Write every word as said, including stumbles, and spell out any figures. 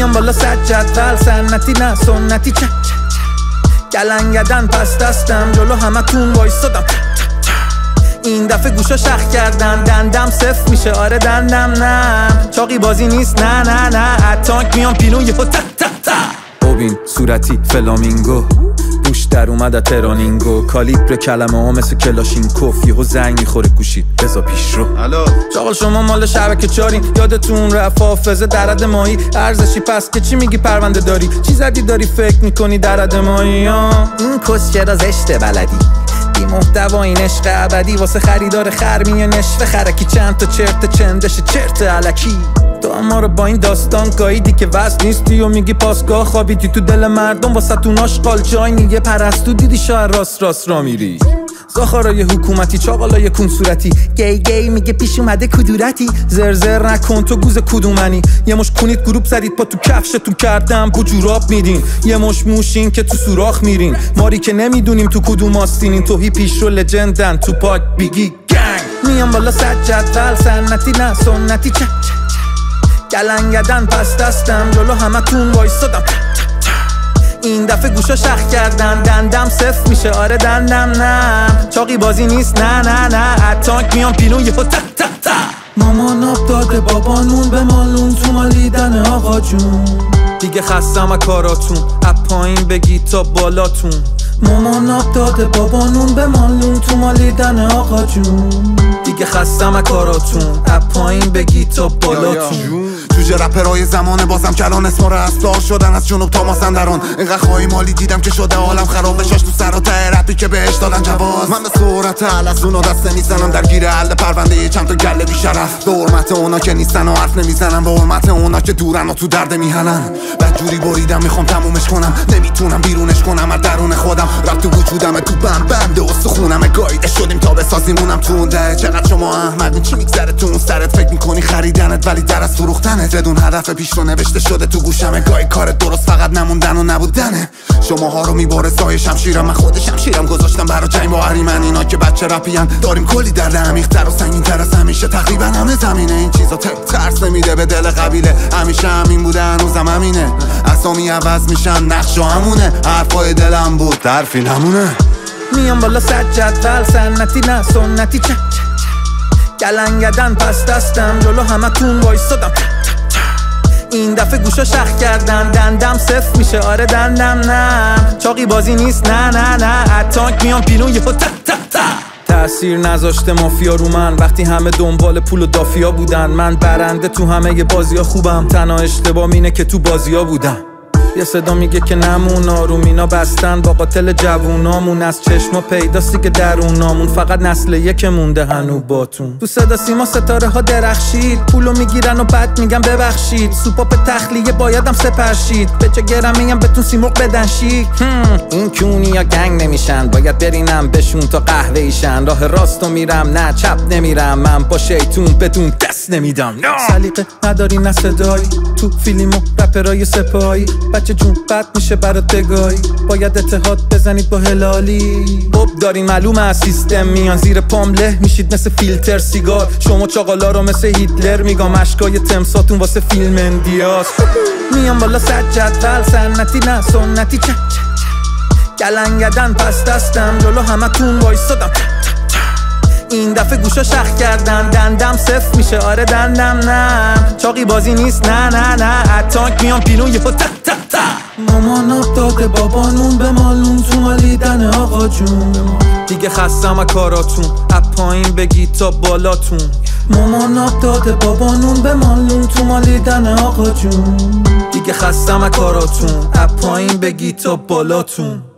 میام بالا صد جدول سنتی نه سنتی چه چه چه گلنگدن پس دستم جلو همه تون وایستادم این دفعه گوشا شخ کردن دندم صفر میشه آره دندم نه چاقی بازی نیست نه نه نه اتانک میام پیلون یه تا تا تا ببین صورتی فلامینگو بوش در اومده ترانینگو کالیبر کلمه ها مثل کلاشینکوف یهو زنگ میخوره گوشید بزا پیش رو چاقل شما مال شبکه چارین یادتون رفت حافظه درد ماهی ارزشی پس که چی میگی پرونده داری چی زدی داری فکر میکنی درد ماهی این کس چرا زشته بلدی بی محتوا این عشق ابدی واسه خریدار خر میه نشفه خرکی چند تا چرت چندش چرت الکی تو اما رو با این داستان گاییدی که وصل نیستی و میگی پاسگاه خوابیدی تو دل مردم واسه تون آشغال جای نیه پرستو دیدی شاید راست راست را میری زاخارای حکومتی چاقالای کون صورتی گی گی میگه پیش اومده کدورتی زرزر نکن تو گوز کدومنی یه مش کنید گروپ زدید پا تو کفشتون کردم بجوراب میدین یه مش موشین که تو سوراخ میرین ماری که نمیدونیم تو کدوم آستینین توهی پیش رو لجندن تو پاک بیگی گنگ میام بالا صد جدول سنتی نه سنتی چه چه چه گلنگدن پس دستم جلو همه تون وایستادم این دفعه گوشا شخ کردن دندم صفر میشه آره دندم نه چاقی بازی نیست نه نه نه اتانک میام پیلون یه تا تا تا مامان آب داده بابا نون به مالون تو مالیدن آقا جون دیگه خستم کاراتون اپ پایین بگی تا بالاتون مامان آب داده بابا نون به مالون تو مالیدن آقا جون دیگه خستم کاراتون اپ پایین بگی تا بالاتون جوجه رپرهای زمانه بازم کلان اسمار اسدار شدن از جنوب تا مازندران اینقدر خواهی مالی دیدم که شده عالم خراب بشاش تو سر و ته رپی که بهش دادن جواز من به سرعت الازون و دست نمیزنم در گیر حل پرونده یه چند تا گله بیشرف به حرمت اونا که نیستن و حرف نمیزنم به حرمت اونا که دورن و تو درد میهنن بدجوری بریدم میخوام تمومش کنم نمیتونم بیرونش کنم از درون خودم رفت تو وجودمه تو بند بند استخونمه گاییده شدیم تا بسازیمونم تو ده چقدر شما احمد چی میگذره تو اون سرت فکر میکنی خریدنت ولی در از فروختنت بدون هدف پیش رو نوشته شده تو گوشمه گاهی کارت درست فقط نموندن و نبودنه شماها رو میباره سایه شمشیرم من خود شمشیرم گذاشتم برا جنگ با اهریمن اینا که بچه رپیان داریم کلی درد عمیق‌تر و سنگین‌تر از همیشه تقریبا همه زمینه این چیزا ترس نمیده به دل قبیله همیشه همین بوده هنوزم همینه اسامی عوض میشن نقشا همونه حرفای دلم بود حرفی نمونه میام بالا صد جدول سنتی نه سنتی چه چه چه گلنگدن پس دستم جلو همه تون وایستادم این دفعه گوشا شخ کردن دندم صفر میشه آره دندم نه چاقی بازی نیست نه نه نه اتانک میام پیلون یه تا تا تا تأثیر نذاشته مافیا رو من وقتی همه دنبال پول و دافیا بودن من برنده تو همه ی بازیا خوبم تنها اشتباه اینه که تو بازیا بودم یه صدا میگه که نمون آرومینا بستن با قاتل جوونامون از چشما پیداستی که درونامون فقط نسل یک مونده هنو باتون تو صدا سیما ستاره ها درخشید پولو میگیرن و بعد میگم ببخشید سوپاپ تخلیه بایدم سپرشید به چه گرم میگم بهتون سیمرغ بدن شیک این کونی یا گنگ نمیشن باید برینم بهشون تا قهوه ایشن راه راستو میرم نه چپ نمیرم من با شیطون بدون دست نمیدم سلیقه نداری نه صدایی تو فیلم و رپرای سپاهی بچه جون بد میشه برات بگاهی باید اتحاد بزنید با هلالی بب دارین معلومه از سیستم میان زیر پام له میشید مثل فیلتر سیگار شما چاقالا رو مثل هیتلر میگم اشکای تمساتون واسه فیلم اندیاس میام بالا صد جدول سنتی نه سنتی چه چه چه گلنگدن پس دستم جلو همه تون وایستادم این دفعه گوشا شخ کردن دندم صفر میشه آره دندم نه چاقی بازی نیست نه نه نه اتانک میام پیلون یه تا تا تا مامان آب داده بابا نون به مالون تو مالیدن آقا جون دیگه خستم کاراتون اپ پایین بگی تا بالاتون مامان آب داده بابا نون به مالون تو مالیدن آقا جون دیگه خستم کاراتون اپ پایین بگی تا بالاتون